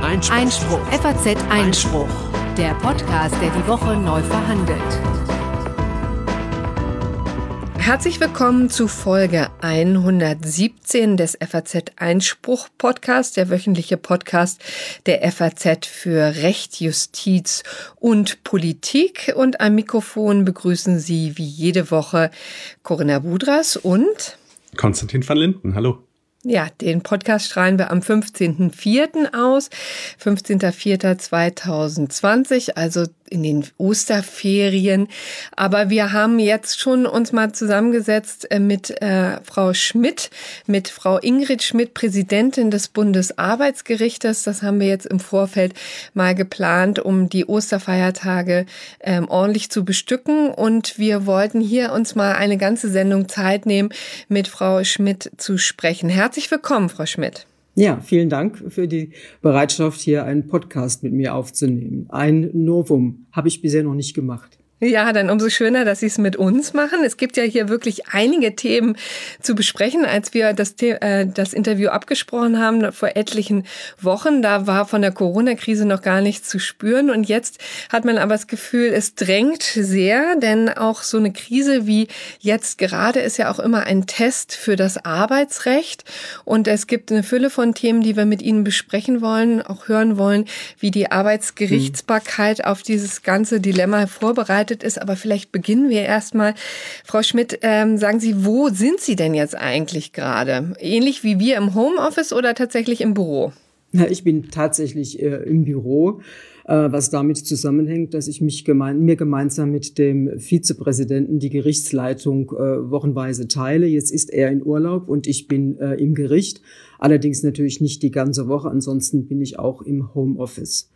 Einspruch. FAZ Einspruch. Der Podcast, der die Woche neu verhandelt. Herzlich willkommen zu Folge 117 des FAZ Einspruch Podcast, der wöchentliche Podcast der FAZ für Recht, Justiz und Politik. Und am Mikrofon begrüßen Sie wie jede Woche Corinna Budras und Konstantin van Linden. Hallo. Ja, den Podcast strahlen wir am 15.04. aus, 15.04.2020, also in den Osterferien. Aber wir haben jetzt schon uns mal zusammengesetzt mit Frau Schmidt, mit Frau Ingrid Schmidt, Präsidentin des Bundesarbeitsgerichtes. Das haben wir jetzt im Vorfeld mal geplant, um die Osterfeiertage ordentlich zu bestücken. Und wir wollten hier uns mal eine ganze Sendung Zeit nehmen, mit Frau Schmidt zu sprechen. Herzlich willkommen, Frau Schmidt. Ja, vielen Dank für die Bereitschaft, hier einen Podcast mit mir aufzunehmen. Ein Novum habe ich bisher noch nicht gemacht. Ja, dann umso schöner, dass Sie es mit uns machen. Es gibt ja hier wirklich einige Themen zu besprechen. Als wir das Interview abgesprochen haben vor etlichen Wochen, da war von der Corona-Krise noch gar nichts zu spüren. Und jetzt hat man aber das Gefühl, es drängt sehr, denn auch so eine Krise wie jetzt gerade ist ja auch immer ein Test für das Arbeitsrecht. Und es gibt eine Fülle von Themen, die wir mit Ihnen besprechen wollen, auch hören wollen, wie die Arbeitsgerichtsbarkeit auf dieses ganze Dilemma vorbereitet ist, aber vielleicht beginnen wir erstmal. Frau Schmidt, sagen Sie, wo sind Sie denn jetzt eigentlich gerade? Ähnlich wie wir im Homeoffice oder tatsächlich im Büro? Ja, ich bin tatsächlich im Büro, was damit zusammenhängt, dass ich mir gemeinsam mit dem Vizepräsidenten die Gerichtsleitung wochenweise teile. Jetzt ist er in Urlaub und ich bin im Gericht, allerdings natürlich nicht die ganze Woche, ansonsten bin ich auch im Homeoffice.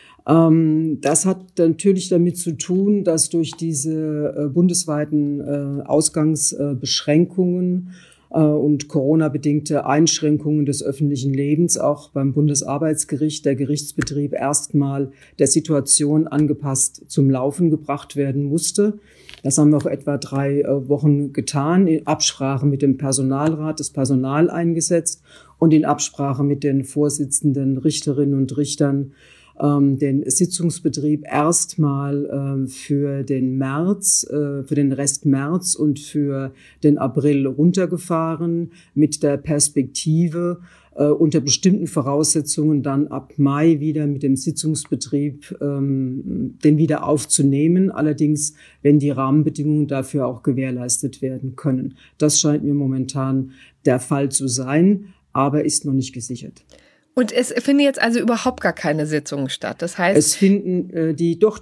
Das hat natürlich damit zu tun, dass durch diese bundesweiten Ausgangsbeschränkungen und Corona-bedingte Einschränkungen des öffentlichen Lebens auch beim Bundesarbeitsgericht der Gerichtsbetrieb erstmal der Situation angepasst zum Laufen gebracht werden musste. Das haben wir vor etwa 3 Wochen getan, in Absprache mit dem Personalrat, das Personal eingesetzt und in Absprache mit den Vorsitzenden Richterinnen und Richtern den Sitzungsbetrieb erstmal für den März, für den Rest März und für den April runtergefahren, mit der Perspektive, unter bestimmten Voraussetzungen dann ab Mai wieder mit dem Sitzungsbetrieb den wieder aufzunehmen, allerdings wenn die Rahmenbedingungen dafür auch gewährleistet werden können. Das scheint mir momentan der Fall zu sein, aber ist noch nicht gesichert. Und es finden jetzt also überhaupt gar keine Sitzungen statt. Das heißt, es finden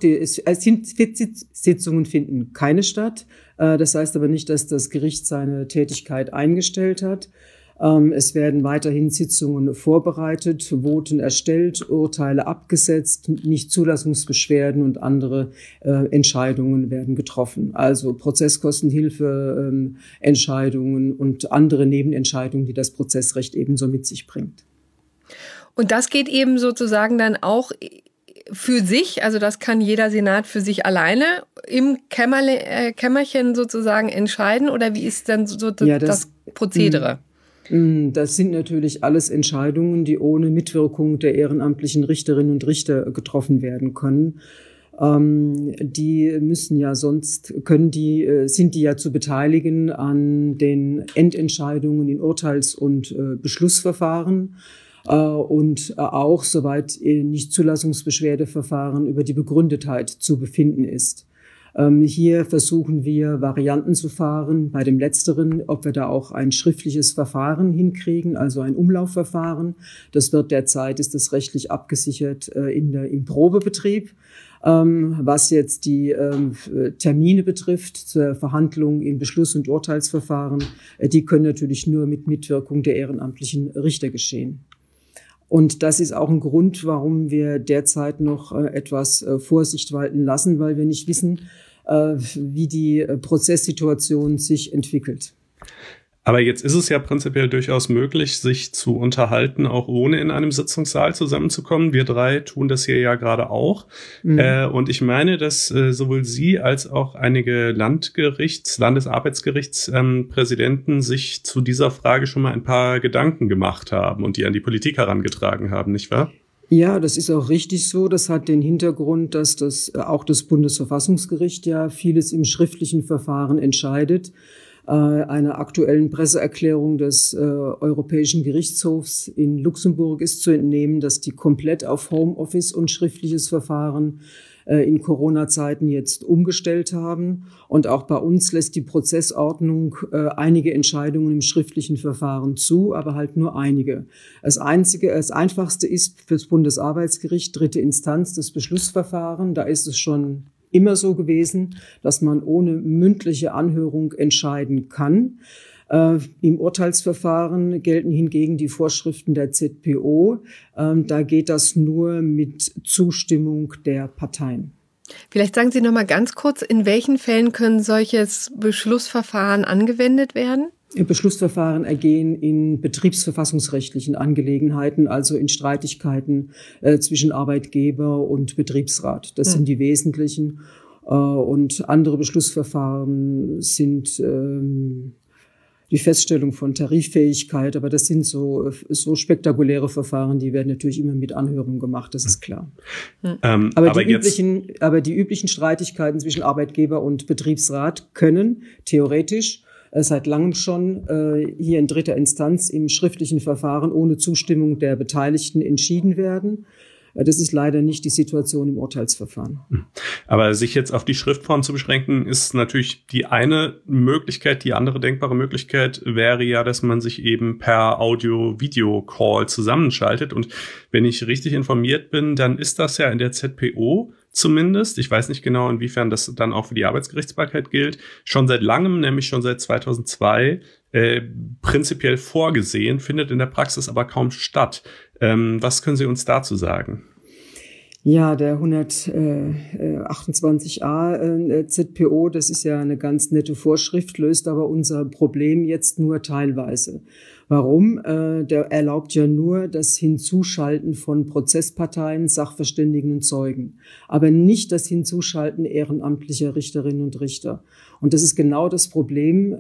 Sitzungen finden keine statt. Das heißt aber nicht, dass das Gericht seine Tätigkeit eingestellt hat. Es werden weiterhin Sitzungen vorbereitet, Voten erstellt, Urteile abgesetzt, Nichtzulassungsbeschwerden und andere Entscheidungen werden getroffen. Also Prozesskostenhilfe, Entscheidungen und andere Nebenentscheidungen, die das Prozessrecht ebenso mit sich bringt. Und das geht eben sozusagen dann auch für sich, also das kann jeder Senat für sich alleine im Kämmerchen sozusagen entscheiden, oder wie ist dann so das Prozedere? Das sind natürlich alles Entscheidungen, die ohne Mitwirkung der ehrenamtlichen Richterinnen und Richter getroffen werden können. Die müssen ja sonst, sind die ja zu beteiligen an den Endentscheidungen in Urteils- und Beschlussverfahren. Und auch, soweit Nichtzulassungsbeschwerdeverfahren über die Begründetheit zu befinden ist. Hier versuchen wir, Varianten zu fahren. Bei dem Letzteren, ob wir da auch ein schriftliches Verfahren hinkriegen, also ein Umlaufverfahren. Das wird derzeit, ist das rechtlich abgesichert im Probebetrieb. Was jetzt die Termine betrifft zur Verhandlung in Beschluss- und Urteilsverfahren, die können natürlich nur mit Mitwirkung der ehrenamtlichen Richter geschehen. Und das ist auch ein Grund, warum wir derzeit noch etwas Vorsicht walten lassen, weil wir nicht wissen, wie die Prozesssituation sich entwickelt. Aber jetzt ist es ja prinzipiell durchaus möglich, sich zu unterhalten, auch ohne in einem Sitzungssaal zusammenzukommen. Wir drei tun das hier ja gerade auch. Und ich meine, dass sowohl Sie als auch einige Landesarbeitsgerichtspräsidenten sich zu dieser Frage schon mal ein paar Gedanken gemacht haben und die an die Politik herangetragen haben, nicht wahr? Ja, das ist auch richtig so. Das hat den Hintergrund, dass auch das Bundesverfassungsgericht ja vieles im schriftlichen Verfahren entscheidet. Einer aktuellen Presseerklärung des Europäischen Gerichtshofs in Luxemburg ist zu entnehmen, dass die komplett auf Homeoffice und schriftliches Verfahren in Corona-Zeiten jetzt umgestellt haben. Und auch bei uns lässt die Prozessordnung einige Entscheidungen im schriftlichen Verfahren zu, aber halt nur einige. Das Einfachste ist für das Bundesarbeitsgericht, 3. Instanz, das Beschlussverfahren. Da ist es schon immer so gewesen, dass man ohne mündliche Anhörung entscheiden kann. Im Urteilsverfahren gelten hingegen die Vorschriften der ZPO. Da geht das nur mit Zustimmung der Parteien. Vielleicht sagen Sie noch mal ganz kurz, in welchen Fällen können solches Beschlussverfahren angewendet werden? Beschlussverfahren ergehen in betriebsverfassungsrechtlichen Angelegenheiten, also in Streitigkeiten zwischen Arbeitgeber und Betriebsrat. Das sind die wesentlichen. Und andere Beschlussverfahren sind die Feststellung von Tariffähigkeit, aber das sind so spektakuläre Verfahren, die werden natürlich immer mit Anhörung gemacht, das ist klar. Aber die üblichen Streitigkeiten zwischen Arbeitgeber und Betriebsrat können theoretisch seit langem schon hier in 3. Instanz im schriftlichen Verfahren ohne Zustimmung der Beteiligten entschieden werden. Das ist leider nicht die Situation im Urteilsverfahren. Aber sich jetzt auf die Schriftform zu beschränken, ist natürlich die eine Möglichkeit. Die andere denkbare Möglichkeit wäre ja, dass man sich eben per Audio-Video-Call zusammenschaltet. Und wenn ich richtig informiert bin, dann ist das ja in der ZPO zumindest, ich weiß nicht genau, inwiefern das dann auch für die Arbeitsgerichtsbarkeit gilt, schon seit langem, nämlich schon seit 2002, prinzipiell vorgesehen, findet in der Praxis aber kaum statt. Was können Sie uns dazu sagen? Ja, der 128a ZPO, das ist ja eine ganz nette Vorschrift, löst aber unser Problem jetzt nur teilweise. Warum? Der erlaubt ja nur das Hinzuschalten von Prozessparteien, Sachverständigen und Zeugen, aber nicht das Hinzuschalten ehrenamtlicher Richterinnen und Richter. Und das ist genau das Problem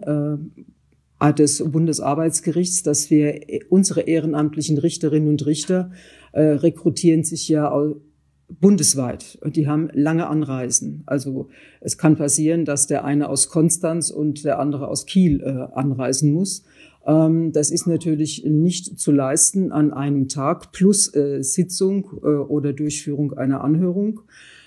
des Bundesarbeitsgerichts, dass wir unsere ehrenamtlichen Richterinnen und Richter rekrutieren sich ja bundesweit. Und die haben lange Anreisen. Also es kann passieren, dass der eine aus Konstanz und der andere aus Kiel anreisen muss. Das ist natürlich nicht zu leisten an einem Tag plus Sitzung oder Durchführung einer Anhörung.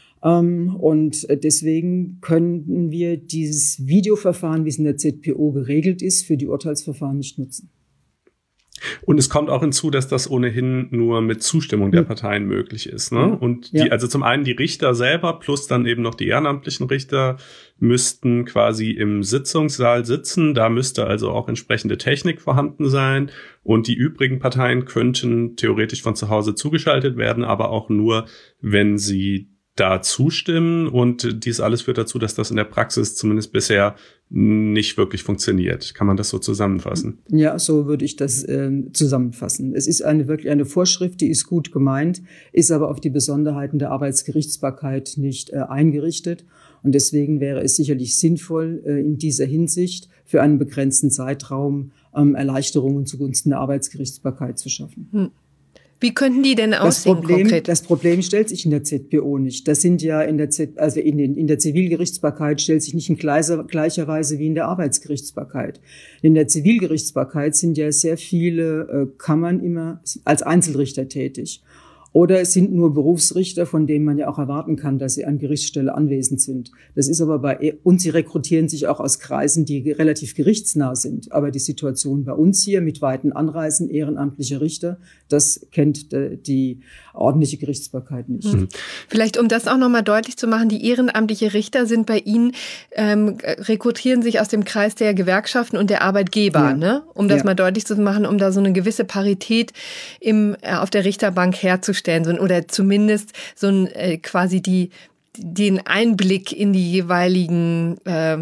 Und deswegen können wir dieses Videoverfahren, wie es in der ZPO geregelt ist, für die Urteilsverfahren nicht nutzen. Und es kommt auch hinzu, dass das ohnehin nur mit Zustimmung der Parteien möglich ist, ne? Und also zum einen die Richter selber plus dann eben noch die ehrenamtlichen Richter müssten quasi im Sitzungssaal sitzen. Da müsste also auch entsprechende Technik vorhanden sein. Und die übrigen Parteien könnten theoretisch von zu Hause zugeschaltet werden, aber auch nur, wenn sie da zustimmen. Und dies alles führt dazu, dass das in der Praxis zumindest bisher nicht wirklich funktioniert. Kann man das so zusammenfassen? Ja, so würde ich das zusammenfassen. Es ist wirklich eine Vorschrift, die ist gut gemeint, ist aber auf die Besonderheiten der Arbeitsgerichtsbarkeit nicht eingerichtet. Und deswegen wäre es sicherlich sinnvoll, in dieser Hinsicht für einen begrenzten Zeitraum Erleichterungen zugunsten der Arbeitsgerichtsbarkeit zu schaffen. Wie könnten die denn aussehen konkret? Das Problem stellt sich in der ZPO nicht. Das sind ja in der Zivilgerichtsbarkeit stellt sich nicht in gleicher Weise wie in der Arbeitsgerichtsbarkeit. In der Zivilgerichtsbarkeit sind ja sehr viele Kammern immer als Einzelrichter tätig. Oder es sind nur Berufsrichter, von denen man ja auch erwarten kann, dass sie an Gerichtsstelle anwesend sind. Das ist aber und sie rekrutieren sich auch aus Kreisen, die relativ gerichtsnah sind. Aber die Situation bei uns hier mit weiten Anreisen ehrenamtlicher Richter, das kennt die ordentliche Gerichtsbarkeit nicht. Vielleicht, um das auch nochmal deutlich zu machen, die ehrenamtliche Richter sind bei Ihnen, rekrutieren sich aus dem Kreis der Gewerkschaften und der Arbeitgeber, ne? Um das mal deutlich zu machen, um da so eine gewisse Parität auf der Richterbank herzustellen. Oder zumindest so quasi den Einblick in die jeweiligen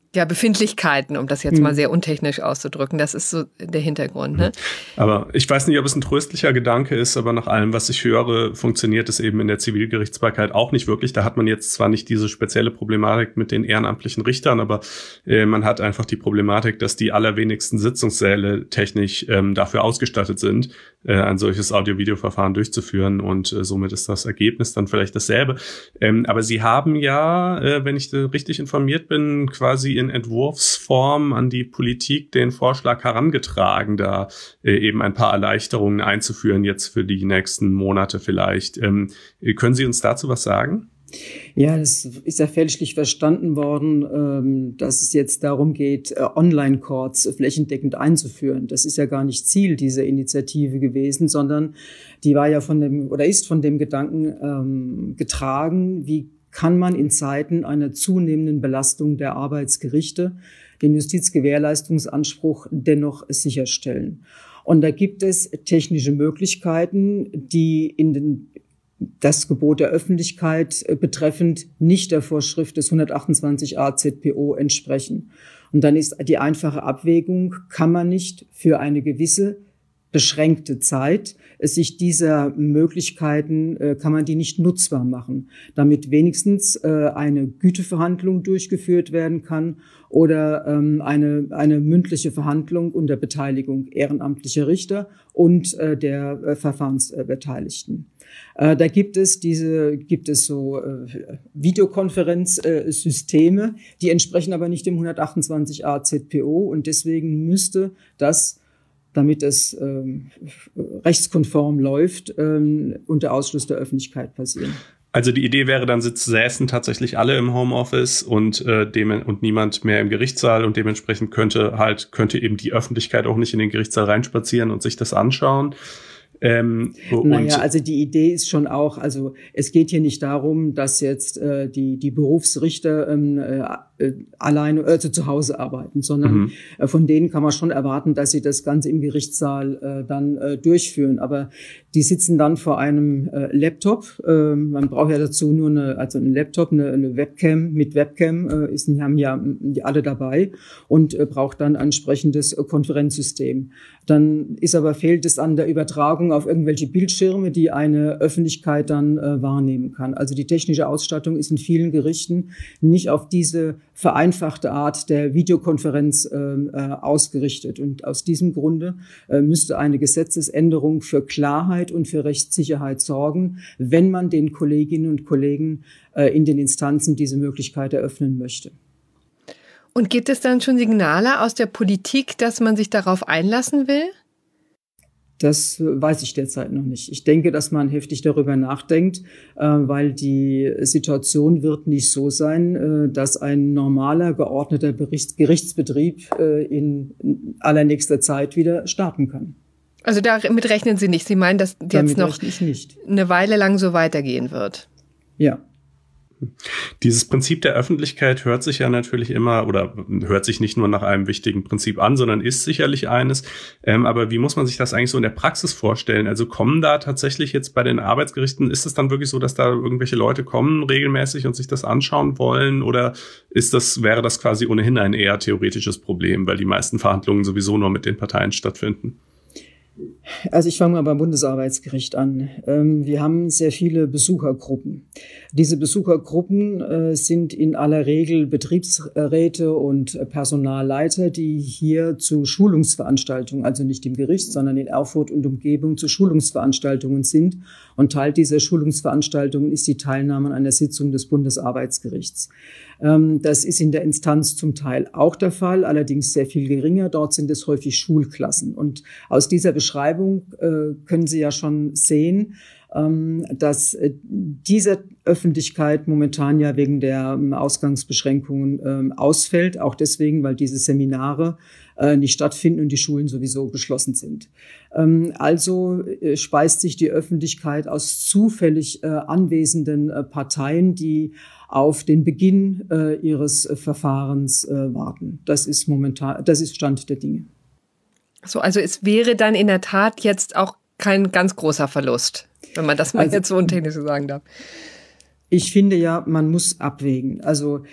Befindlichkeiten, um das jetzt mal sehr untechnisch auszudrücken. Das ist so der Hintergrund. Ne? Aber ich weiß nicht, ob es ein tröstlicher Gedanke ist, aber nach allem, was ich höre, funktioniert es eben in der Zivilgerichtsbarkeit auch nicht wirklich. Da hat man jetzt zwar nicht diese spezielle Problematik mit den ehrenamtlichen Richtern, aber man hat einfach die Problematik, dass die allerwenigsten Sitzungssäle technisch dafür ausgestattet sind, ein solches Audio-Video-Verfahren durchzuführen, und somit ist das Ergebnis dann vielleicht dasselbe. Aber Sie haben ja, wenn ich richtig informiert bin, quasi in Entwurfsform an die Politik den Vorschlag herangetragen, da eben ein paar Erleichterungen einzuführen, jetzt für die nächsten Monate vielleicht. Können Sie uns dazu was sagen? Ja, das ist ja fälschlich verstanden worden, dass es jetzt darum geht, Online-Courts flächendeckend einzuführen. Das ist ja gar nicht Ziel dieser Initiative gewesen, sondern die war ja ist von dem Gedanken getragen, wie kann man in Zeiten einer zunehmenden Belastung der Arbeitsgerichte den Justizgewährleistungsanspruch dennoch sicherstellen. Und da gibt es technische Möglichkeiten, die das Gebot der Öffentlichkeit betreffend nicht der Vorschrift des 128a ZPO entsprechen. Und dann ist die einfache Abwägung, kann man nicht für eine gewisse beschränkte Zeit sich dieser Möglichkeiten, kann man die nicht nutzbar machen, damit wenigstens eine Güteverhandlung durchgeführt werden kann oder eine mündliche Verhandlung unter Beteiligung ehrenamtlicher Richter und der Verfahrensbeteiligten. Da gibt es so Videokonferenzsysteme, die entsprechen aber nicht dem 128a ZPO, und deswegen müsste das, damit es rechtskonform läuft, unter Ausschluss der Öffentlichkeit passieren. Also die Idee wäre dann, säßen tatsächlich alle im Homeoffice und niemand mehr im Gerichtssaal, und dementsprechend könnte eben die Öffentlichkeit auch nicht in den Gerichtssaal reinspazieren und sich das anschauen. Also die Idee ist schon auch, also es geht hier nicht darum, dass jetzt die Berufsrichter alleine zu Hause arbeiten, sondern von denen kann man schon erwarten, dass sie das Ganze im Gerichtssaal dann durchführen. Aber die sitzen dann vor einem Laptop. Man braucht ja dazu nur einen Laptop, eine Webcam. Mit Webcam haben ja die alle dabei, und braucht dann ein entsprechendes Konferenzsystem. Dann fehlt es an der Übertragung auf irgendwelche Bildschirme, die eine Öffentlichkeit dann wahrnehmen kann. Also die technische Ausstattung ist in vielen Gerichten nicht auf diese vereinfachte Art der Videokonferenz ausgerichtet. Und aus diesem Grunde müsste eine Gesetzesänderung für Klarheit und für Rechtssicherheit sorgen, wenn man den Kolleginnen und Kollegen in den Instanzen diese Möglichkeit eröffnen möchte. Und gibt es dann schon Signale aus der Politik, dass man sich darauf einlassen will? Das weiß ich derzeit noch nicht. Ich denke, dass man heftig darüber nachdenkt, weil die Situation wird nicht so sein, dass ein normaler, geordneter Gerichtsbetrieb in allernächster Zeit wieder starten kann. Also damit rechnen Sie nicht? Sie meinen, dass jetzt noch eine Weile lang so weitergehen wird? Ja. Dieses Prinzip der Öffentlichkeit hört sich ja natürlich immer, oder hört sich nicht nur nach einem wichtigen Prinzip an, sondern ist sicherlich eines. Aber wie muss man sich das eigentlich so in der Praxis vorstellen? Also kommen da tatsächlich jetzt bei den Arbeitsgerichten, ist es dann wirklich so, dass da irgendwelche Leute kommen regelmäßig und sich das anschauen wollen? Oder wäre das quasi ohnehin ein eher theoretisches Problem, weil die meisten Verhandlungen sowieso nur mit den Parteien stattfinden? Also ich fange mal beim Bundesarbeitsgericht an. Wir haben sehr viele Besuchergruppen. Diese Besuchergruppen sind in aller Regel Betriebsräte und Personalleiter, die hier zu Schulungsveranstaltungen, also nicht im Gericht, sondern in Erfurt und Umgebung, zu Schulungsveranstaltungen sind. Und Teil dieser Schulungsveranstaltungen ist die Teilnahme an einer Sitzung des Bundesarbeitsgerichts. Das ist in der Instanz zum Teil auch der Fall, allerdings sehr viel geringer. Dort sind es häufig Schulklassen. Und aus dieser Beschreibung können Sie ja schon sehen, dass diese Öffentlichkeit momentan ja wegen der Ausgangsbeschränkungen ausfällt. Auch deswegen, weil diese Seminare nicht stattfinden und die Schulen sowieso geschlossen sind. Also speist sich die Öffentlichkeit aus zufällig anwesenden Parteien, die auf den Beginn ihres Verfahrens warten. Das ist Stand der Dinge. So, also es wäre dann in der Tat jetzt auch kein ganz großer Verlust, wenn man das mal jetzt so untechnisch sagen darf. Ich finde ja, man muss abwägen. Also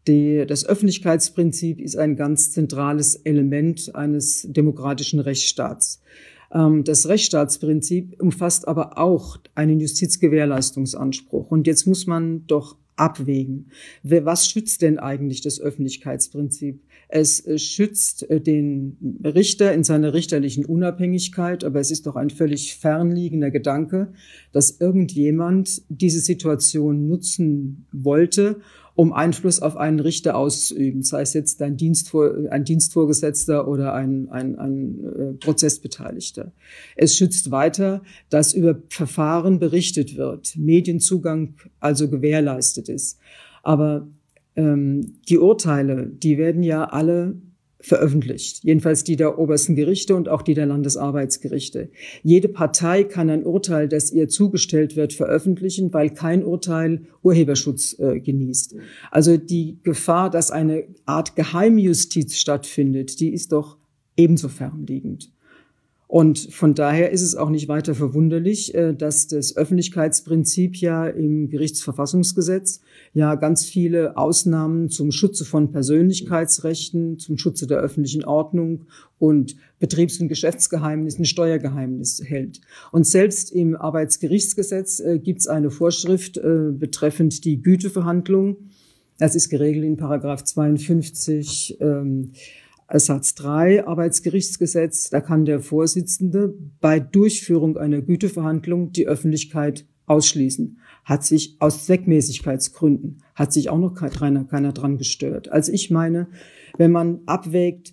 Das Öffentlichkeitsprinzip ist ein ganz zentrales Element eines demokratischen Rechtsstaats. Das Rechtsstaatsprinzip umfasst aber auch einen Justizgewährleistungsanspruch. Und jetzt muss man doch abwägen. Was schützt denn eigentlich das Öffentlichkeitsprinzip? Es schützt den Richter in seiner richterlichen Unabhängigkeit, aber es ist doch ein völlig fernliegender Gedanke, dass irgendjemand diese Situation nutzen wollte, um Einfluss auf einen Richter auszuüben, sei es jetzt ein Dienstvorgesetzter oder ein Prozessbeteiligter. Es schützt weiter, dass über Verfahren berichtet wird, Medienzugang also gewährleistet ist. Aber die Urteile, die werden ja alle veröffentlicht, jedenfalls die der obersten Gerichte und auch die der Landesarbeitsgerichte. Jede Partei kann ein Urteil, das ihr zugestellt wird, veröffentlichen, weil kein Urteil Urheberschutz genießt. Also die Gefahr, dass eine Art Geheimjustiz stattfindet, die ist doch ebenso fernliegend. Und von daher ist es auch nicht weiter verwunderlich, dass das Öffentlichkeitsprinzip ja im Gerichtsverfassungsgesetz ja ganz viele Ausnahmen zum Schutze von Persönlichkeitsrechten, zum Schutze der öffentlichen Ordnung und Betriebs- und Geschäftsgeheimnissen, Steuergeheimnis hält. Und selbst im Arbeitsgerichtsgesetz gibt es eine Vorschrift betreffend die Güteverhandlung. Das ist geregelt in Paragraph 52 Satz 3 Arbeitsgerichtsgesetz, da kann der Vorsitzende bei Durchführung einer Güteverhandlung die Öffentlichkeit ausschließen. Hat sich aus Zweckmäßigkeitsgründen, hat sich auch noch keiner dran gestört. Also ich meine, wenn man abwägt,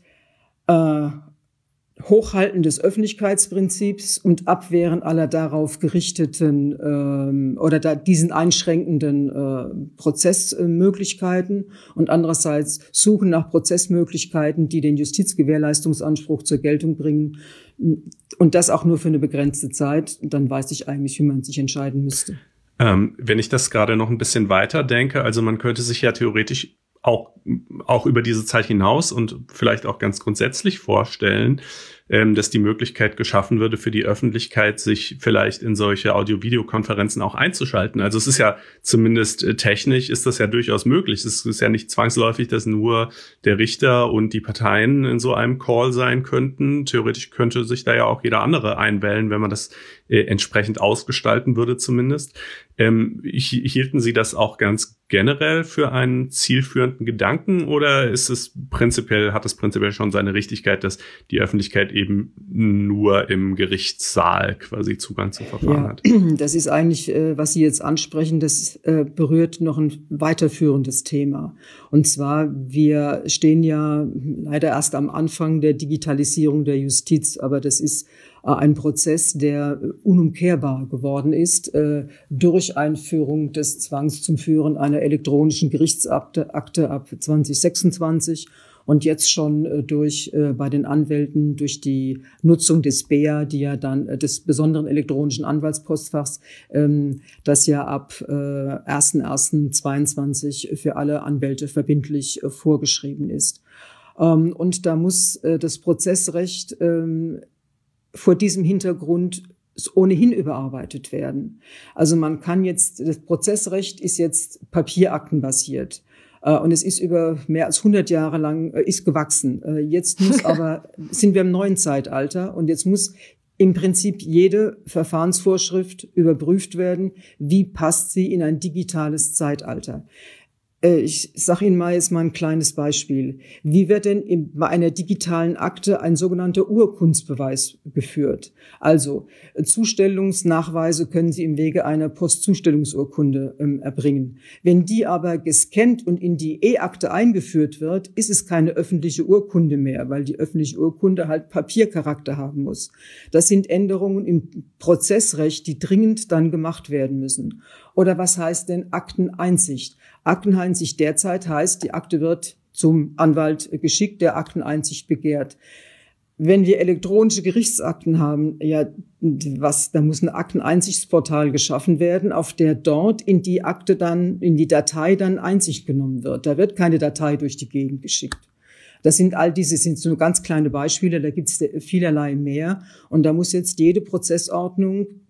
Hochhalten des Öffentlichkeitsprinzips und Abwehren aller darauf gerichteten diesen einschränkenden Prozessmöglichkeiten und andererseits Suchen nach Prozessmöglichkeiten, die den Justizgewährleistungsanspruch zur Geltung bringen und das auch nur für eine begrenzte Zeit, dann weiß ich eigentlich, wie man sich entscheiden müsste. Wenn ich das gerade noch ein bisschen weiter denke, also man könnte sich ja theoretisch auch über diese Zeit hinaus und vielleicht auch ganz grundsätzlich vorstellen, dass die Möglichkeit geschaffen würde für die Öffentlichkeit, sich vielleicht in solche Audio-Video-Konferenzen auch einzuschalten. Also es ist ja zumindest technisch ist das ja durchaus möglich. Es ist ja nicht zwangsläufig, dass nur der Richter und die Parteien in so einem Call sein könnten. Theoretisch könnte sich da ja auch jeder andere einwählen, wenn man das entsprechend ausgestalten würde zumindest. Hielten Sie das auch ganz generell für einen zielführenden Gedanken oder hat es prinzipiell schon seine Richtigkeit, dass die Öffentlichkeit eben nur im Gerichtssaal quasi Zugang zum Verfahren hat? Das ist eigentlich, was Sie jetzt ansprechen, das berührt noch ein weiterführendes Thema. Und zwar, wir stehen ja leider erst am Anfang der Digitalisierung der Justiz, aber das ist ein Prozess, der unumkehrbar geworden ist durch Einführung des Zwangs zum Führen einer elektronischen Gerichtsakte ab 2026 und jetzt schon bei den Anwälten durch die Nutzung des BEA, die ja dann des besonderen elektronischen Anwaltspostfachs, das ja ab 1.1.22 für alle Anwälte verbindlich vorgeschrieben ist. Und da muss das Prozessrecht vor diesem Hintergrund ohnehin überarbeitet werden. Also man kann jetzt, das Prozessrecht ist jetzt papieraktenbasiert. Und es ist über mehr als 100 Jahre lang ist gewachsen. Jetzt sind wir im neuen Zeitalter und jetzt muss im Prinzip jede Verfahrensvorschrift überprüft werden, wie passt sie in ein digitales Zeitalter. Ich sage Ihnen jetzt mal ein kleines Beispiel. Wie wird denn bei einer digitalen Akte ein sogenannter Urkundsbeweis geführt? Also Zustellungsnachweise können Sie im Wege einer Postzustellungsurkunde erbringen. Wenn die aber gescannt und in die E-Akte eingeführt wird, ist es keine öffentliche Urkunde mehr, weil die öffentliche Urkunde halt Papiercharakter haben muss. Das sind Änderungen im Prozessrecht, die dringend dann gemacht werden müssen. Oder was heißt denn Akteneinsicht? Akteneinsicht derzeit heißt, die Akte wird zum Anwalt geschickt, der Akteneinsicht begehrt. Wenn wir elektronische Gerichtsakten haben, da muss ein Akteneinsichtsportal geschaffen werden, auf der dort in die Datei dann Einsicht genommen wird. Da wird keine Datei durch die Gegend geschickt. Sind so ganz kleine Beispiele, da gibt es vielerlei mehr. Und da muss jetzt jede Prozessordnung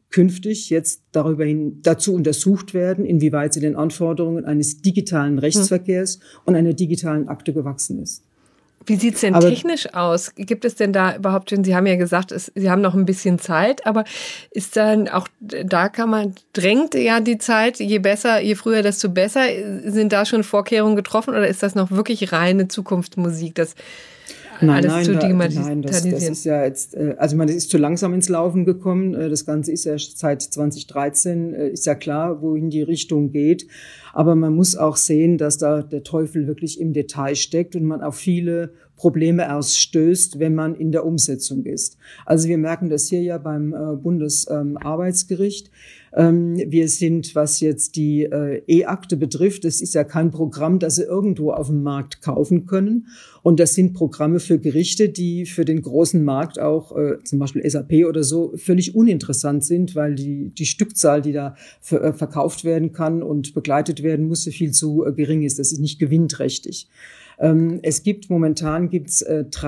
künftig jetzt dazu untersucht werden, inwieweit sie den Anforderungen eines digitalen Rechtsverkehrs und einer digitalen Akte gewachsen ist. Wie sieht's denn technisch aus? Gibt es denn da überhaupt schon, Sie haben ja gesagt, Sie haben noch ein bisschen Zeit, aber ist dann auch, drängt ja die Zeit, je früher, desto besser. Sind da schon Vorkehrungen getroffen oder ist das noch wirklich reine Zukunftsmusik, das zu digitalisieren? Das ist ja jetzt, das ist zu langsam ins Laufen gekommen. Das Ganze ist ja seit 2013, ist ja klar, wohin die Richtung geht. Aber man muss auch sehen, dass da der Teufel wirklich im Detail steckt und man auf viele Probleme erst stößt, wenn man in der Umsetzung ist. Also wir merken das hier ja beim Bundesarbeitsgericht. Wir sind, was jetzt die E-Akte betrifft, das ist ja kein Programm, das Sie irgendwo auf dem Markt kaufen können. Und das sind Programme für Gerichte, die für den großen Markt auch, zum Beispiel SAP oder so, völlig uninteressant sind, weil die Stückzahl, die da verkauft werden kann und begleitet werden muss, viel zu gering ist. Das ist nicht gewinnträchtig. Momentan gibt's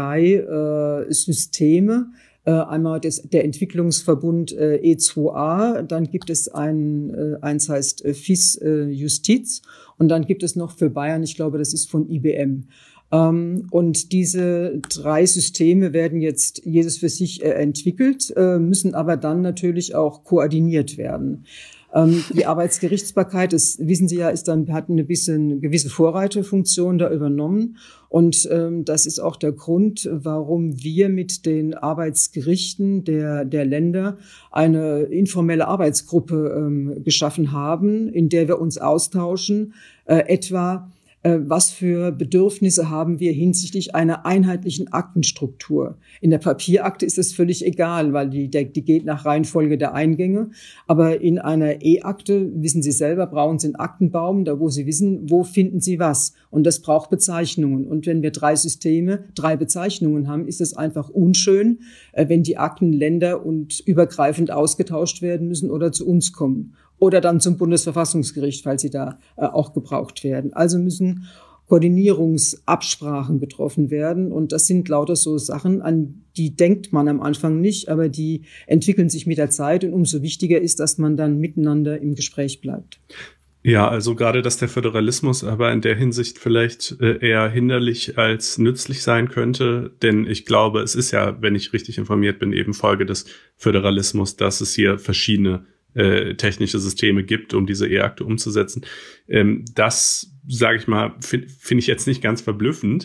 3 Systeme. Einmal der Entwicklungsverbund E2A, dann gibt es eins heißt FIS Justiz und dann gibt es noch für Bayern, ich glaube, das ist von IBM. Und diese 3 Systeme werden jetzt jedes für sich entwickelt, müssen aber dann natürlich auch koordiniert werden. Die Arbeitsgerichtsbarkeit, das wissen Sie ja, hat eine gewisse Vorreiterfunktion da übernommen. Und das ist auch der Grund, warum wir mit den Arbeitsgerichten der Länder eine informelle Arbeitsgruppe geschaffen haben, in der wir uns austauschen, etwa was für Bedürfnisse haben wir hinsichtlich einer einheitlichen Aktenstruktur. In der Papierakte ist es völlig egal, weil die geht nach Reihenfolge der Eingänge. Aber in einer E-Akte, wissen Sie selber, brauchen Sie einen Aktenbaum, da wo Sie wissen, wo finden Sie was. Und das braucht Bezeichnungen. Und wenn wir 3 Systeme, 3 Bezeichnungen haben, ist es einfach unschön, wenn die Akten länder- und übergreifend ausgetauscht werden müssen oder zu uns kommen. Oder dann zum Bundesverfassungsgericht, falls sie da auch gebraucht werden. Also müssen Koordinierungsabsprachen getroffen werden. Und das sind lauter so Sachen, an die denkt man am Anfang nicht, aber die entwickeln sich mit der Zeit. Und umso wichtiger ist, dass man dann miteinander im Gespräch bleibt. Ja, also gerade, dass der Föderalismus aber in der Hinsicht vielleicht eher hinderlich als nützlich sein könnte. Denn ich glaube, es ist ja, wenn ich richtig informiert bin, eben Folge des Föderalismus, dass es hier verschiedene technische Systeme gibt, um diese E-Akte umzusetzen. Das, sage ich mal, finde ich jetzt nicht ganz verblüffend.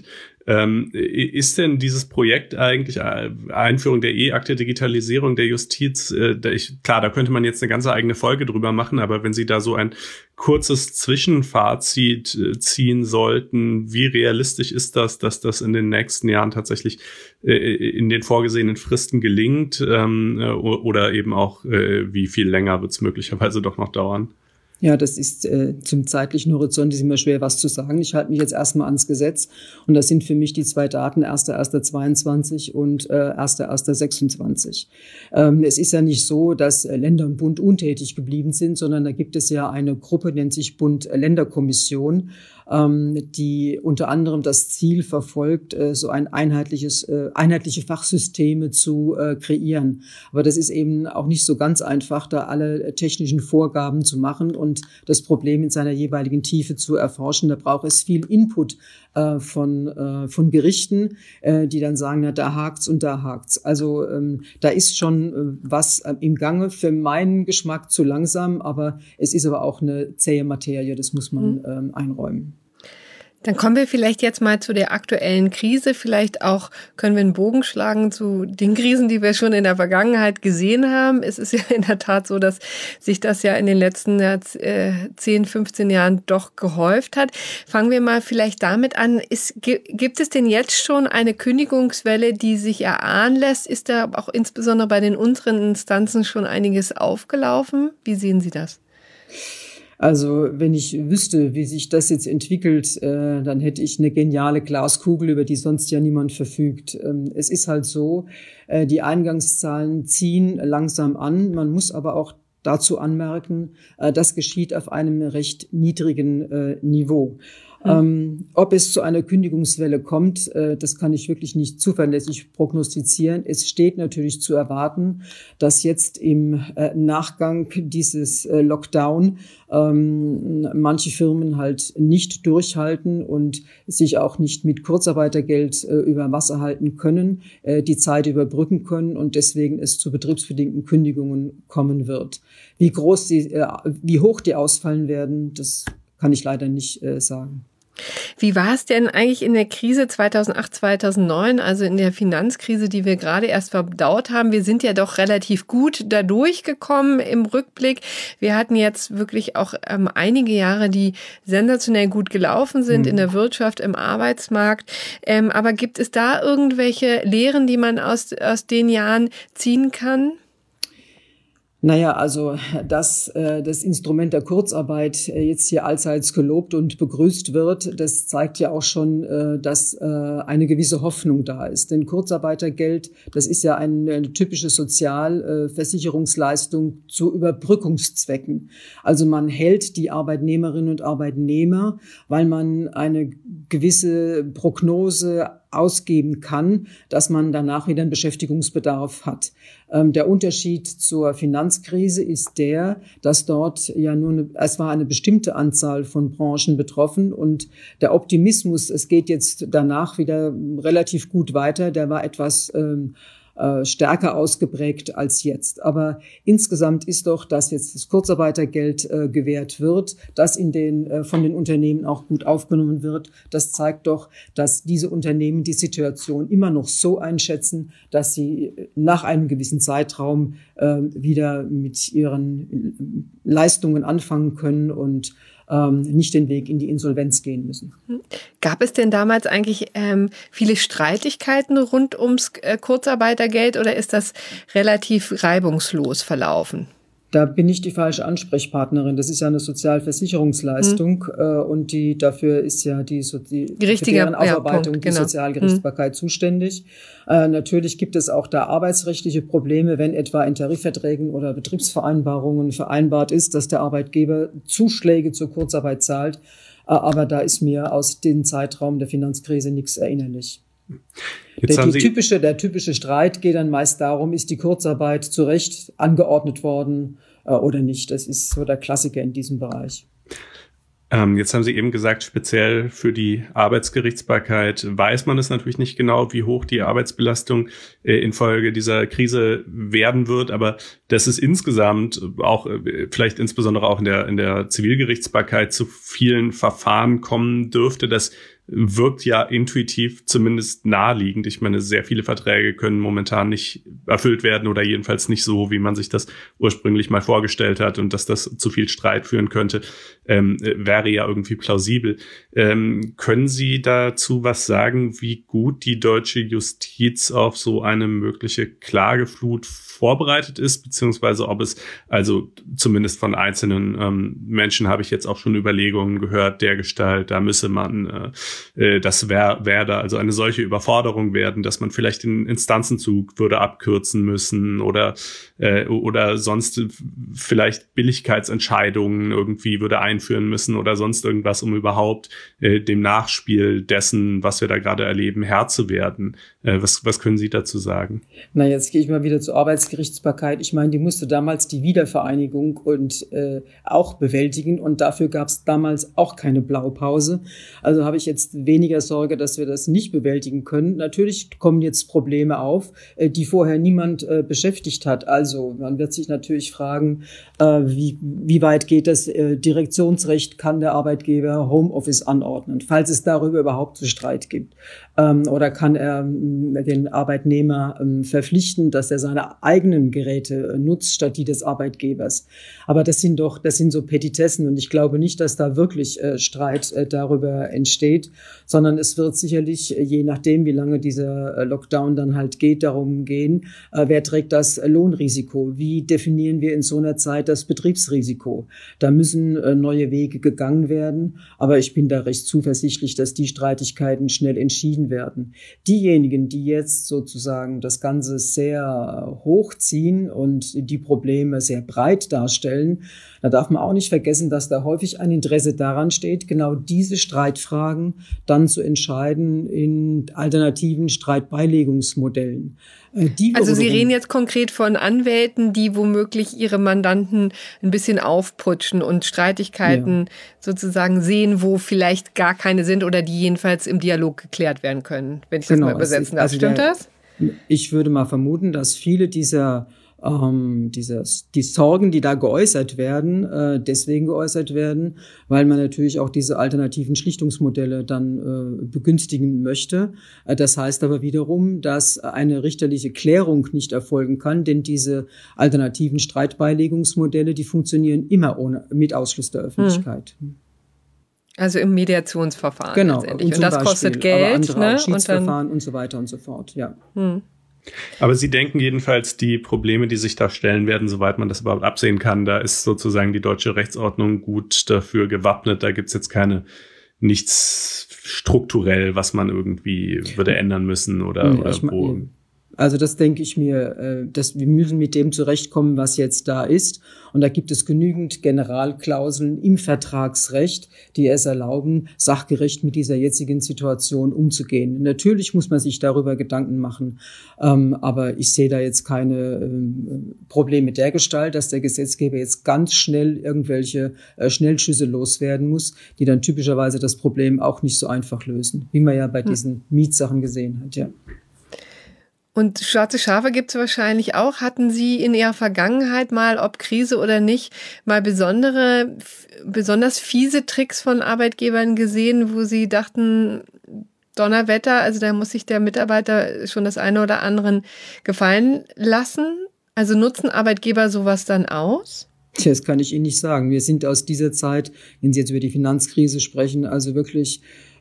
Ist denn dieses Projekt eigentlich Einführung der E-Akte, Digitalisierung der Justiz, klar, da könnte man jetzt eine ganze eigene Folge drüber machen, aber wenn Sie da so ein kurzes Zwischenfazit ziehen sollten, wie realistisch ist das, dass das in den nächsten Jahren tatsächlich in den vorgesehenen Fristen gelingt, oder eben auch, wie viel länger wird es möglicherweise doch noch dauern? Ja, das ist zum zeitlichen Horizont ist immer schwer, was zu sagen. Ich halte mich jetzt erstmal ans Gesetz und das sind für mich die 2 Daten, 1.1.22 und 1.1.26. Es ist ja nicht so, dass Länder und Bund untätig geblieben sind, sondern da gibt es ja eine Gruppe, nennt sich Bund-Länder-Kommission, die unter anderem das Ziel verfolgt, so ein einheitliche Fachsysteme zu kreieren. Aber das ist eben auch nicht so ganz einfach, da alle technischen Vorgaben zu machen und das Problem in seiner jeweiligen Tiefe zu erforschen. Da braucht es viel Input von Gerichten, die dann sagen, na, da hakt's und da hakt's. Also da ist schon was im Gange, für meinen Geschmack zu langsam, aber es ist aber auch eine zähe Materie, das muss man einräumen. Dann kommen wir vielleicht jetzt mal zu der aktuellen Krise. Vielleicht auch können wir einen Bogen schlagen zu den Krisen, die wir schon in der Vergangenheit gesehen haben. Es ist ja in der Tat so, dass sich das ja in den letzten 10, 15 Jahren doch gehäuft hat. Fangen wir mal vielleicht damit an. Gibt es denn jetzt schon eine Kündigungswelle, die sich erahnen lässt? Ist da auch insbesondere bei den unteren Instanzen schon einiges aufgelaufen? Wie sehen Sie das? Also wenn ich wüsste, wie sich das jetzt entwickelt, dann hätte ich eine geniale Glaskugel, über die sonst ja niemand verfügt. Es ist halt so, die Eingangszahlen ziehen langsam an. Man muss aber auch dazu anmerken, das geschieht auf einem recht niedrigen Niveau. Ob es zu einer Kündigungswelle kommt, das kann ich wirklich nicht zuverlässig prognostizieren. Es steht natürlich zu erwarten, dass jetzt im Nachgang dieses Lockdown manche Firmen halt nicht durchhalten und sich auch nicht mit Kurzarbeitergeld über Wasser halten können, die Zeit überbrücken können und deswegen es zu betriebsbedingten Kündigungen kommen wird. Wie hoch die ausfallen werden, das kann ich leider nicht sagen. Wie war es denn eigentlich in der Krise 2008, 2009, also in der Finanzkrise, die wir gerade erst verdaut haben? Wir sind ja doch relativ gut da durchgekommen im Rückblick. Wir hatten jetzt wirklich auch einige Jahre, die sensationell gut gelaufen sind in der Wirtschaft, im Arbeitsmarkt. Aber gibt es da irgendwelche Lehren, die man aus den Jahren ziehen kann? Naja, also dass das Instrument der Kurzarbeit jetzt hier allseits gelobt und begrüßt wird, das zeigt ja auch schon, dass eine gewisse Hoffnung da ist. Denn Kurzarbeitergeld, das ist ja eine typische Sozialversicherungsleistung zu Überbrückungszwecken. Also man hält die Arbeitnehmerinnen und Arbeitnehmer, weil man eine gewisse Prognose ausgeben kann, dass man danach wieder einen Beschäftigungsbedarf hat. Der Unterschied zur Finanzkrise ist der, dass dort ja es war eine bestimmte Anzahl von Branchen betroffen und der Optimismus, es geht jetzt danach wieder relativ gut weiter, der war etwas stärker ausgeprägt als jetzt. Aber insgesamt ist doch, dass jetzt das Kurzarbeitergeld gewährt wird, das von den Unternehmen auch gut aufgenommen wird. Das zeigt doch, dass diese Unternehmen die Situation immer noch so einschätzen, dass sie nach einem gewissen Zeitraum wieder mit ihren Leistungen anfangen können und nicht den Weg in die Insolvenz gehen müssen. Gab es denn damals eigentlich viele Streitigkeiten rund ums Kurzarbeitergeld oder ist das relativ reibungslos verlaufen? Da bin ich die falsche Ansprechpartnerin. Das ist ja eine Sozialversicherungsleistung und dafür ist ja die deren Aufarbeitung, die Sozialgerichtsbarkeit zuständig. Natürlich gibt es auch da arbeitsrechtliche Probleme, wenn etwa in Tarifverträgen oder Betriebsvereinbarungen vereinbart ist, dass der Arbeitgeber Zuschläge zur Kurzarbeit zahlt. Aber da ist mir aus dem Zeitraum der Finanzkrise nichts erinnerlich. Der typische Streit geht dann meist darum, ist die Kurzarbeit zu Recht angeordnet worden oder nicht. Das ist so der Klassiker in diesem Bereich. Jetzt haben Sie eben gesagt, speziell für die Arbeitsgerichtsbarkeit weiß man es natürlich nicht genau, wie hoch die Arbeitsbelastung infolge dieser Krise werden wird. Aber dass es insgesamt auch, vielleicht insbesondere auch in der Zivilgerichtsbarkeit zu vielen Verfahren kommen dürfte, das wirkt ja intuitiv zumindest naheliegend. Ich meine, sehr viele Verträge können momentan nicht erfüllt werden oder jedenfalls nicht so, wie man sich das ursprünglich mal vorgestellt hat und dass das zu viel Streit führen könnte, wäre ja irgendwie plausibel. Können Sie dazu was sagen, wie gut die deutsche Justiz auf so eine mögliche Klageflut vorbereitet ist, beziehungsweise ob es, also zumindest von einzelnen Menschen habe ich jetzt auch schon Überlegungen gehört, dergestalt, da müsse man, das werde also eine solche Überforderung werden, dass man vielleicht den Instanzenzug würde abkürzen müssen oder sonst vielleicht Billigkeitsentscheidungen irgendwie würde einführen müssen oder sonst irgendwas, um überhaupt dem Nachspiel dessen, was wir da gerade erleben, Herr zu werden. Was können Sie dazu sagen? Na, jetzt gehe ich mal wieder zur Arbeitsgerichtsbarkeit. Ich meine, die musste damals die Wiedervereinigung auch bewältigen und dafür gab es damals auch keine Blaupause. Also habe ich jetzt weniger Sorge, dass wir das nicht bewältigen können. Natürlich kommen jetzt Probleme auf, die vorher niemand beschäftigt hat. Also man wird sich natürlich fragen, wie weit geht das Direktionsrecht, kann der Arbeitgeber Homeoffice anordnen, falls es darüber überhaupt zu Streit gibt. Oder kann er den Arbeitnehmer verpflichten, dass er seine eigenen Geräte nutzt, statt die des Arbeitgebers. Aber das sind so Petitessen und ich glaube nicht, dass da wirklich Streit darüber entsteht, sondern es wird sicherlich, je nachdem, wie lange dieser Lockdown dann halt geht, darum gehen, wer trägt das Lohnrisiko? Wie definieren wir in so einer Zeit das Betriebsrisiko? Da müssen neue Wege gegangen werden, aber ich bin da recht zuversichtlich, dass die Streitigkeiten schnell entschieden werden. Diejenigen, die jetzt sozusagen das Ganze sehr hochziehen und die Probleme sehr breit darstellen, Da darf man auch nicht vergessen, dass da häufig ein Interesse daran steht, genau diese Streitfragen dann zu entscheiden in alternativen Streitbeilegungsmodellen. Also Sie reden jetzt konkret von Anwälten, die womöglich ihre Mandanten ein bisschen aufputschen und Streitigkeiten sozusagen sehen, wo vielleicht gar keine sind oder die jedenfalls im Dialog geklärt werden können, wenn ich das mal übersetzen darf. Stimmt das? Ich würde mal vermuten, dass viele die Sorgen, die da geäußert werden, deswegen geäußert werden, weil man natürlich auch diese alternativen Schlichtungsmodelle dann begünstigen möchte. Das heißt aber wiederum, dass eine richterliche Klärung nicht erfolgen kann, denn diese alternativen Streitbeilegungsmodelle, die funktionieren immer mit Ausschluss der Öffentlichkeit. Also im Mediationsverfahren letztendlich. Und das kostet Geld. Aber andere Schiedsverfahren und so weiter und so fort, ja. Aber Sie denken jedenfalls, die Probleme, die sich da stellen werden, soweit man das überhaupt absehen kann, da ist sozusagen die deutsche Rechtsordnung gut dafür gewappnet. Da gibt's jetzt nichts strukturell, was man irgendwie würde ändern müssen oder wo. Also das denke ich mir, dass wir müssen mit dem zurechtkommen, was jetzt da ist. Und da gibt es genügend Generalklauseln im Vertragsrecht, die es erlauben, sachgerecht mit dieser jetzigen Situation umzugehen. Natürlich muss man sich darüber Gedanken machen, aber ich sehe da jetzt keine Probleme der Gestalt, dass der Gesetzgeber jetzt ganz schnell irgendwelche Schnellschüsse loswerden muss, die dann typischerweise das Problem auch nicht so einfach lösen, wie man ja bei diesen Mietsachen gesehen hat, ja. Und schwarze Schafe gibt es wahrscheinlich auch. Hatten Sie in Ihrer Vergangenheit mal, ob Krise oder nicht, mal besonders fiese Tricks von Arbeitgebern gesehen, wo Sie dachten, Donnerwetter, also da muss sich der Mitarbeiter schon das eine oder andere gefallen lassen? Also nutzen Arbeitgeber sowas dann aus? Das kann ich Ihnen nicht sagen. Wir sind aus dieser Zeit, wenn Sie jetzt über die Finanzkrise sprechen, also wirklich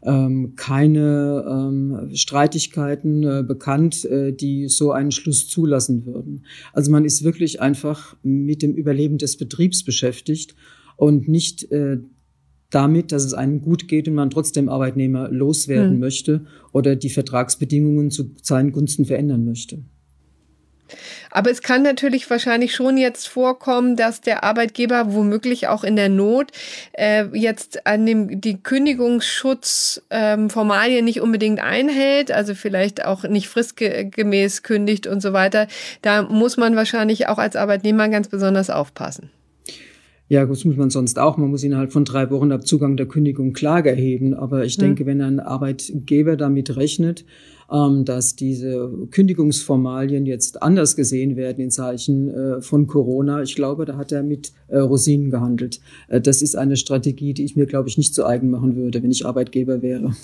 keine Streitigkeiten bekannt, die so einen Schluss zulassen würden. Also man ist wirklich einfach mit dem Überleben des Betriebs beschäftigt und nicht damit, dass es einem gut geht und man trotzdem Arbeitnehmer loswerden möchte oder die Vertragsbedingungen zu seinen Gunsten verändern möchte. Aber es kann natürlich wahrscheinlich schon jetzt vorkommen, dass der Arbeitgeber womöglich auch in der Not jetzt die Kündigungsschutzformalien nicht unbedingt einhält, also vielleicht auch nicht fristgemäß kündigt und so weiter. Da muss man wahrscheinlich auch als Arbeitnehmer ganz besonders aufpassen. Ja, das muss man sonst auch. Man muss innerhalb von 3 Wochen ab Zugang der Kündigung Klage erheben. Aber ich denke, wenn ein Arbeitgeber damit rechnet, dass diese Kündigungsformalien jetzt anders gesehen werden in Zeichen von Corona, ich glaube, da hat er mit Rosinen gehandelt. Das ist eine Strategie, die ich mir, glaube ich, nicht zu eigen machen würde, wenn ich Arbeitgeber wäre.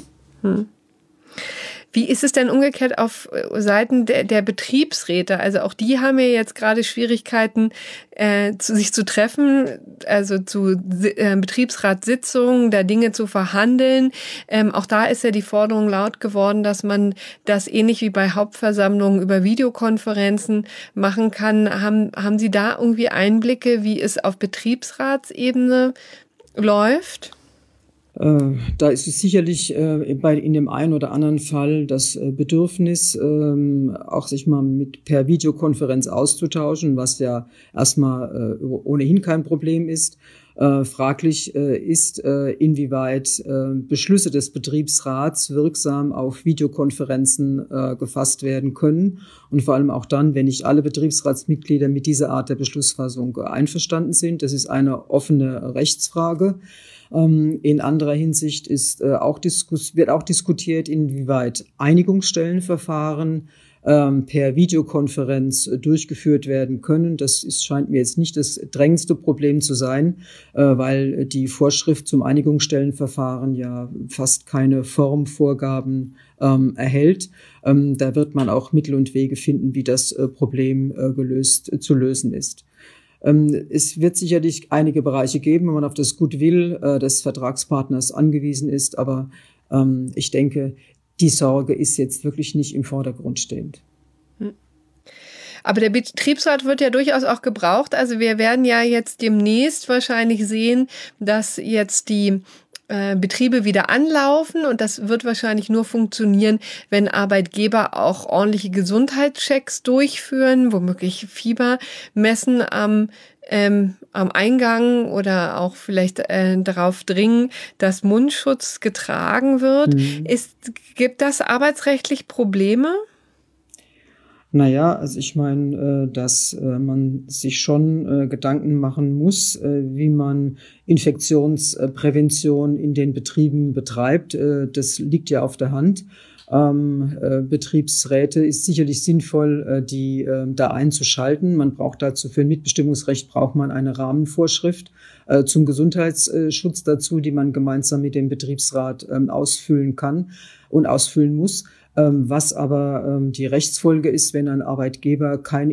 Wie ist es denn umgekehrt auf Seiten der Betriebsräte? Also auch die haben ja jetzt gerade Schwierigkeiten, sich zu treffen, also zu Betriebsratssitzungen, da Dinge zu verhandeln. Auch da ist ja die Forderung laut geworden, dass man das ähnlich wie bei Hauptversammlungen über Videokonferenzen machen kann. Haben Sie da irgendwie Einblicke, wie es auf Betriebsratsebene läuft? Da ist es sicherlich in dem einen oder anderen Fall das Bedürfnis, auch sich mal per Videokonferenz auszutauschen, was ja erstmal ohnehin kein Problem ist. Fraglich ist, inwieweit Beschlüsse des Betriebsrats wirksam auf Videokonferenzen gefasst werden können. Und vor allem auch dann, wenn nicht alle Betriebsratsmitglieder mit dieser Art der Beschlussfassung einverstanden sind. Das ist eine offene Rechtsfrage. In anderer Hinsicht wird auch diskutiert, inwieweit Einigungsstellenverfahren per Videokonferenz durchgeführt werden können. Das scheint mir jetzt nicht das drängendste Problem zu sein, weil die Vorschrift zum Einigungsstellenverfahren ja fast keine Formvorgaben erhält. Da wird man auch Mittel und Wege finden, wie das Problem zu lösen ist. Es wird sicherlich einige Bereiche geben, wenn man auf das Goodwill des Vertragspartners angewiesen ist, aber ich denke, die Sorge ist jetzt wirklich nicht im Vordergrund stehend. Aber der Betriebsrat wird ja durchaus auch gebraucht. Also wir werden ja jetzt demnächst wahrscheinlich sehen, dass jetzt die Betriebe wieder anlaufen und das wird wahrscheinlich nur funktionieren, wenn Arbeitgeber auch ordentliche Gesundheitschecks durchführen, womöglich Fieber messen am am Eingang oder auch vielleicht darauf dringen, dass Mundschutz getragen wird. Gibt das arbeitsrechtlich Probleme? Naja, also ich meine, dass man sich schon Gedanken machen muss, wie man Infektionsprävention in den Betrieben betreibt. Das liegt ja auf der Hand. Betriebsräte ist sicherlich sinnvoll, die da einzuschalten. Man braucht dazu für ein Mitbestimmungsrecht braucht man eine Rahmenvorschrift zum Gesundheitsschutz dazu, die man gemeinsam mit dem Betriebsrat ausfüllen kann und ausfüllen muss. Was aber die Rechtsfolge ist, wenn ein Arbeitgeber keine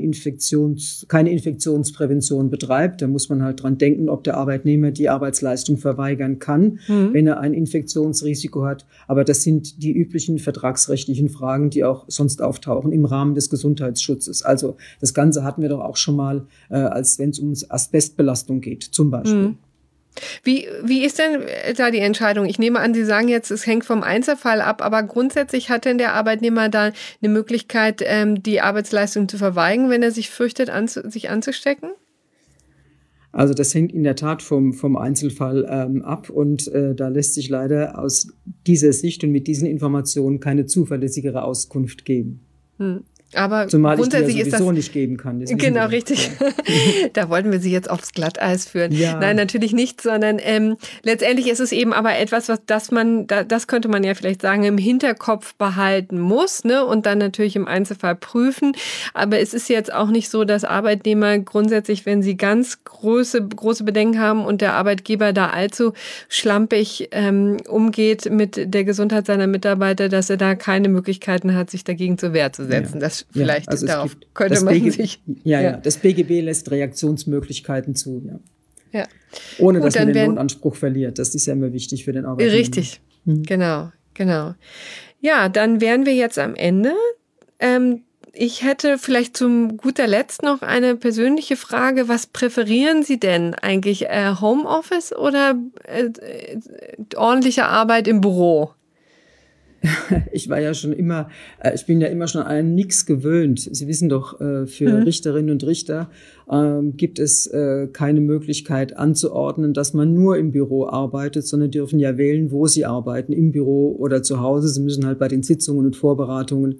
Infektionsprävention betreibt, da muss man halt dran denken, ob der Arbeitnehmer die Arbeitsleistung verweigern kann, wenn er ein Infektionsrisiko hat. Aber das sind die üblichen vertragsrechtlichen Fragen, die auch sonst auftauchen im Rahmen des Gesundheitsschutzes. Also das Ganze hatten wir doch auch schon mal, als wenn es um Asbestbelastung geht, zum Beispiel. Wie ist denn da die Entscheidung? Ich nehme an, Sie sagen jetzt, es hängt vom Einzelfall ab, aber grundsätzlich hat denn der Arbeitnehmer da eine Möglichkeit, die Arbeitsleistung zu verweigern, wenn er sich fürchtet, sich anzustecken? Also das hängt in der Tat vom Einzelfall ab und da lässt sich leider aus dieser Sicht und mit diesen Informationen keine zuverlässigere Auskunft geben. Aber zumal grundsätzlich ich die ja sowieso ist das nicht geben kann. Genau, richtig. Da wollten wir Sie jetzt aufs Glatteis führen. Ja. Nein, natürlich nicht, sondern letztendlich ist es eben aber etwas, das könnte man ja vielleicht sagen, im Hinterkopf behalten muss, ne, und dann natürlich im Einzelfall prüfen. Aber es ist jetzt auch nicht so, dass Arbeitnehmer grundsätzlich, wenn sie ganz große Bedenken haben und der Arbeitgeber da allzu schlampig umgeht mit der Gesundheit seiner Mitarbeiter, dass er da keine Möglichkeiten hat, sich dagegen zur Wehr zu setzen. Ja. Vielleicht also darauf könnte man sich... Ja, das BGB lässt Reaktionsmöglichkeiten zu, ja. Ohne dass man den Lohnanspruch verliert. Das ist ja immer wichtig für den Arbeitnehmer. Richtig, genau. Ja, dann wären wir jetzt am Ende. Ich hätte vielleicht zum guter Letzt noch eine persönliche Frage. Was präferieren Sie denn eigentlich? Homeoffice oder ordentliche Arbeit im Büro? Ich bin ja immer schon an einen Mix gewöhnt. Sie wissen doch, für Richterinnen und Richter gibt es keine Möglichkeit anzuordnen, dass man nur im Büro arbeitet, sondern dürfen ja wählen, wo sie arbeiten, im Büro oder zu Hause. Sie müssen halt bei den Sitzungen und Vorberatungen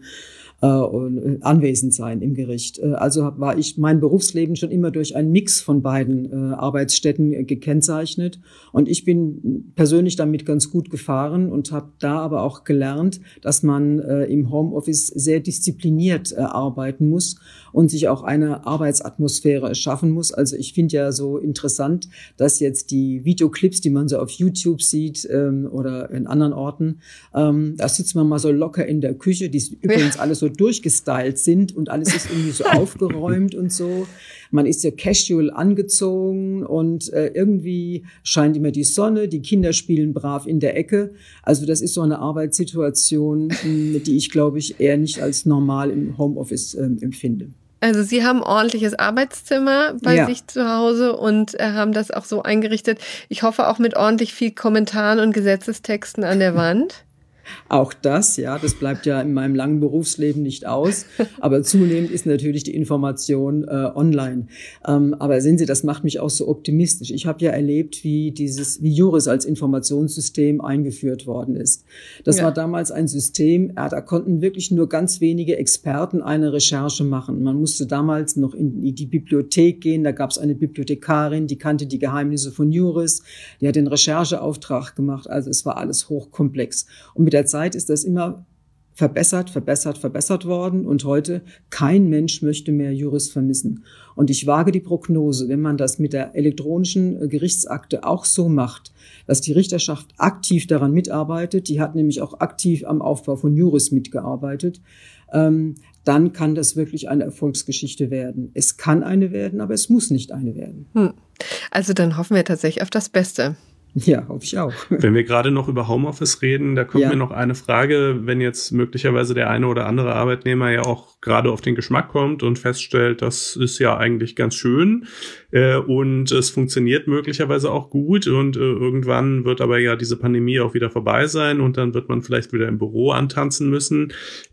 anwesend sein im Gericht. Also war mein Berufsleben schon immer durch einen Mix von beiden Arbeitsstätten gekennzeichnet. Und ich bin persönlich damit ganz gut gefahren und habe da aber auch gelernt, dass man im Homeoffice sehr diszipliniert arbeiten muss und sich auch eine Arbeitsatmosphäre erschaffen muss. Also ich finde ja so interessant, dass jetzt die Videoclips, die man so auf YouTube sieht oder in anderen Orten, da sitzt man mal so locker in der Küche, die übrigens alles so durchgestylt sind und alles ist irgendwie so aufgeräumt und so. Man ist ja casual angezogen und irgendwie scheint immer die Sonne, die Kinder spielen brav in der Ecke. Also das ist so eine Arbeitssituation, die ich, glaube ich, eher nicht als normal im Homeoffice empfinde. Also Sie haben ein ordentliches Arbeitszimmer bei sich zu Hause und haben das auch so eingerichtet. Ich hoffe auch mit ordentlich viel Kommentaren und Gesetzestexten an der Wand. Auch das bleibt ja in meinem langen Berufsleben nicht aus. Aber zunehmend ist natürlich die Information online. Aber sehen Sie, das macht mich auch so optimistisch. Ich habe ja erlebt, wie Juris als Informationssystem eingeführt worden ist. Das war damals ein System, da konnten wirklich nur ganz wenige Experten eine Recherche machen. Man musste damals noch in die Bibliothek gehen. Da gab es eine Bibliothekarin, die kannte die Geheimnisse von Juris. Die hat den Rechercheauftrag gemacht. Also es war alles hochkomplex. Und mit der Zeit ist das immer verbessert worden und heute kein Mensch möchte mehr Juris vermissen. Und ich wage die Prognose, wenn man das mit der elektronischen Gerichtsakte auch so macht, dass die Richterschaft aktiv daran mitarbeitet, die hat nämlich auch aktiv am Aufbau von Juris mitgearbeitet, dann kann das wirklich eine Erfolgsgeschichte werden. Es kann eine werden, aber es muss nicht eine werden. Also dann hoffen wir tatsächlich auf das Beste. Ja, hoffe ich auch. Wenn wir gerade noch über Homeoffice reden, da kommt mir noch eine Frage, wenn jetzt möglicherweise der eine oder andere Arbeitnehmer ja auch gerade auf den Geschmack kommt und feststellt, das ist ja eigentlich ganz schön und es funktioniert möglicherweise auch gut und irgendwann wird aber ja diese Pandemie auch wieder vorbei sein und dann wird man vielleicht wieder im Büro antanzen müssen.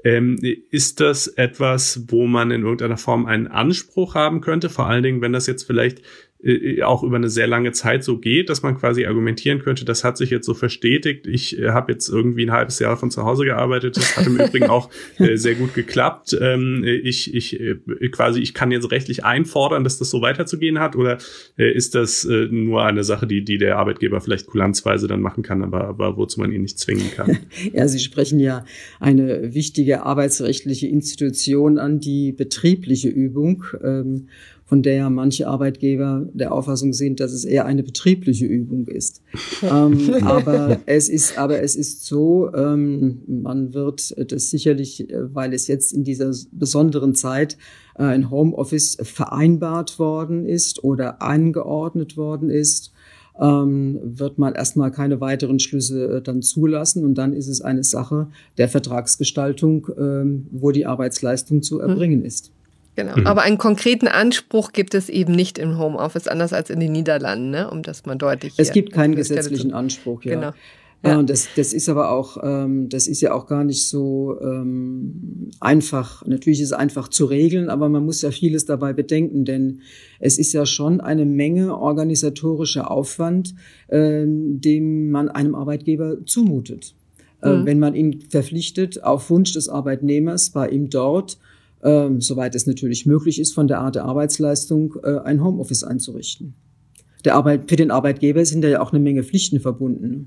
Ist das etwas, wo man in irgendeiner Form einen Anspruch haben könnte? Vor allen Dingen, wenn das jetzt vielleicht auch über eine sehr lange Zeit so geht, dass man quasi argumentieren könnte, das hat sich jetzt so verstetigt. Ich habe jetzt irgendwie ein halbes Jahr von zu Hause gearbeitet. Das hat im Übrigen auch sehr gut geklappt. Ich kann jetzt rechtlich einfordern, dass das so weiterzugehen hat, oder ist das nur eine Sache, die der Arbeitgeber vielleicht kulanzweise dann machen kann, aber wozu man ihn nicht zwingen kann? Ja, Sie sprechen ja eine wichtige arbeitsrechtliche Institution an, die betriebliche Übung, von der manche Arbeitgeber der Auffassung sind, dass es eher eine betriebliche Übung ist. Aber es ist so, man wird das sicherlich, weil es jetzt in dieser besonderen Zeit ein Homeoffice vereinbart worden ist oder angeordnet worden ist, wird man erstmal keine weiteren Schlüsse dann zulassen. Und dann ist es eine Sache der Vertragsgestaltung, wo die Arbeitsleistung zu erbringen ist. Genau, aber einen konkreten Anspruch gibt es eben nicht im Homeoffice, anders als in den Niederlanden, ne? Um das mal deutlich Es gibt keinen gesetzlichen Anspruch, ja. Genau. Ja. Das ist aber auch, das ist ja auch gar nicht so einfach. Natürlich ist es einfach zu regeln, aber man muss ja vieles dabei bedenken, denn es ist ja schon eine Menge organisatorischer Aufwand, dem man einem Arbeitgeber zumutet. Wenn man ihn verpflichtet, auf Wunsch des Arbeitnehmers bei ihm dort, soweit es natürlich möglich ist, von der Art der Arbeitsleistung ein Homeoffice einzurichten. Für den Arbeitgeber sind da ja auch eine Menge Pflichten verbunden.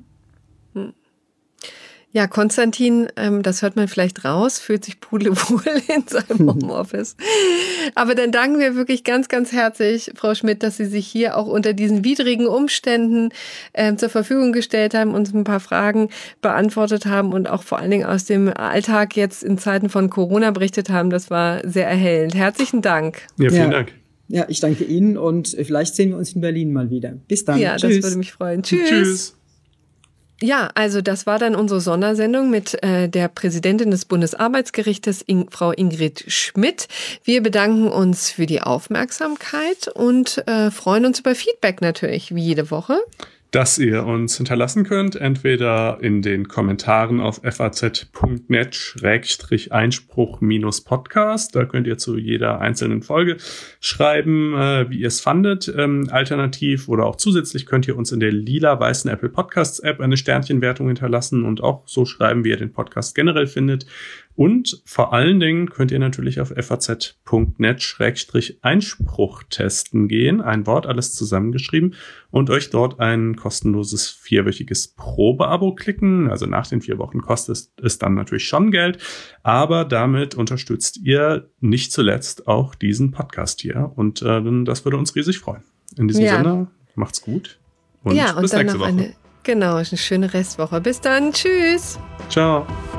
Ja, Konstantin, das hört man vielleicht raus, fühlt sich pudelwohl in seinem Homeoffice. Aber dann danken wir wirklich ganz, ganz herzlich, Frau Schmidt, dass Sie sich hier auch unter diesen widrigen Umständen zur Verfügung gestellt haben, uns ein paar Fragen beantwortet haben und auch vor allen Dingen aus dem Alltag jetzt in Zeiten von Corona berichtet haben. Das war sehr erhellend. Herzlichen Dank. Ja, vielen Dank. Ja, ich danke Ihnen und vielleicht sehen wir uns in Berlin mal wieder. Bis dann. Ja, Tschüss. Das würde mich freuen. Tschüss. Ja, also das war dann unsere Sondersendung mit der Präsidentin des Bundesarbeitsgerichtes, Frau Ingrid Schmidt. Wir bedanken uns für die Aufmerksamkeit und freuen uns über Feedback natürlich, wie jede Woche. Das ihr uns hinterlassen könnt, entweder in den Kommentaren auf faz.net/Einspruch-Podcast. Da könnt ihr zu jeder einzelnen Folge schreiben, wie ihr es fandet. Alternativ oder auch zusätzlich könnt ihr uns in der lila-weißen Apple Podcasts App eine Sternchenwertung hinterlassen und auch so schreiben, wie ihr den Podcast generell findet. Und vor allen Dingen könnt ihr natürlich auf faz.net/Einspruch testen gehen, ein Wort, alles zusammengeschrieben, und euch dort ein kostenloses 4-wöchiges Probeabo klicken. Also nach den 4 Wochen kostet es dann natürlich schon Geld, aber damit unterstützt ihr nicht zuletzt auch diesen Podcast hier und das würde uns riesig freuen. In diesem Sinne, macht's gut und bis nächste Woche. Eine schöne Restwoche. Bis dann, tschüss. Ciao.